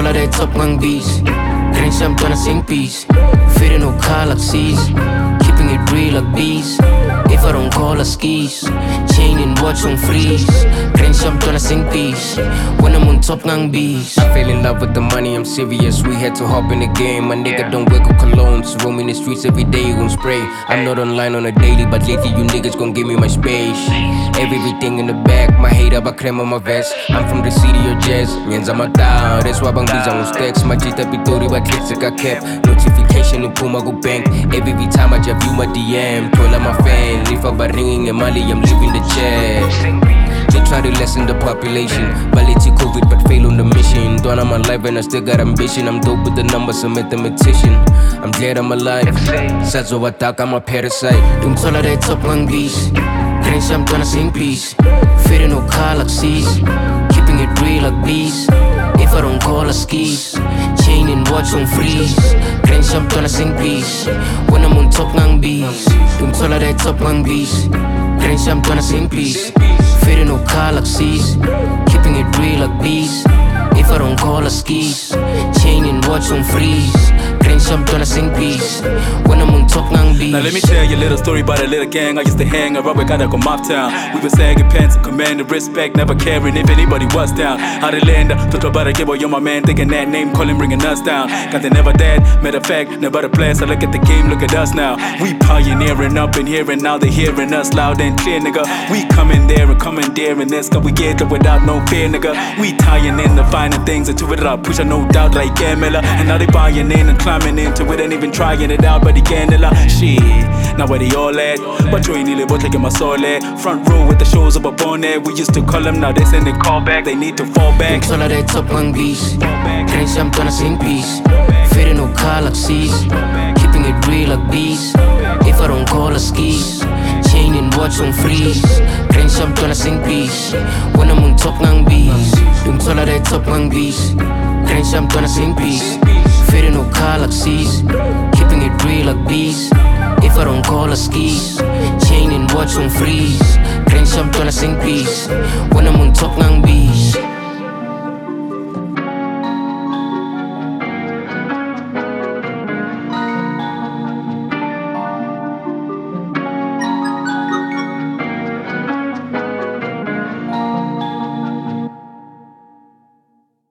tola de top ngang bees. Green sam tona sing peace. Fitting no car like C's. Keeping it real like bees. If I don't call her skis. Chain and watch on freeze. Green sam tona sing peace. When I'm on top ngang bees. I fell in love with the money, I'm serious. We had to hop in the game. My nigga don't wake up colognes. Roaming the streets every day, you gon' spray. I'm not online on a daily, but lately you niggas gon' give me my space. Everything in the back, my hater ba creme on my vest. I'm from the city of jazz, nyenza matao. That's why bang biza on stacks. Majita pitori ba clicks I kept. Notification in Puma go bank. Every time I just view my DM, told my fan. If I ba ringing a Mali, I'm leaving the chat. They try to lessen the population, but let's COVID but fail on the mission. Don't I'm alive and I still got ambition. I'm dope with the numbers, I'm a mathematician. I'm glad I'm alive. Sazo attack, I'm a parasite. Dung tola de top ngang bees. Green sam tona sing peace. Fitting no car like C's. Keeping it real like bees. If I don't call her skis. Chain and watch on freeze. Green sam tona sing peace. When I'm on top ngang bees. Dung tola de top ngang bees. Green sam tona sing peace. Fitting no car like C's. Keeping it real like bees. If I don't call her skis. Chain and watch on freeze. Green sam tona sing peace. When I'm on top ngang bees. Now let me tell you a little story about a little gang I used to hang around with, gotta go Mob Town. We were sagging pants and commanding respect, never caring if anybody was down. How they land up, talk about a give you're my man, thinking that name, call him bringing us down. Got they never dead, matter of fact, never the place. I look at the game, look at us now. We pioneering up in here and now they hearing us loud and clear, nigga. We coming there and commandeering this, cause we get it without no fear, nigga. We tying in the finer things into it up, push no doubt like Camilla. And now they buying in and climbing into it, ain't even trying it out, but they can't allow shit. Now where they all at? But you ain't nearly both taking my soul at. Front row with the shows up on there. We used to call them, now they send a call back. They need to fall back. Tola de top ngang bees. Green sam tona sing peace. Fitting no car like C's. Keeping it real like bees. If I don't call her skis. Chain and watch on freeze. Green sam tona sing peace. When I'm on top ngang bees. Dung tola de top ngang bees. Green sam tona sing peace. Fitting no car like C's. Keeping it real like bees. If I don't call her skis. Chain and watch on freeze. Green sam tona sing peace. When I'm on top ngang bees.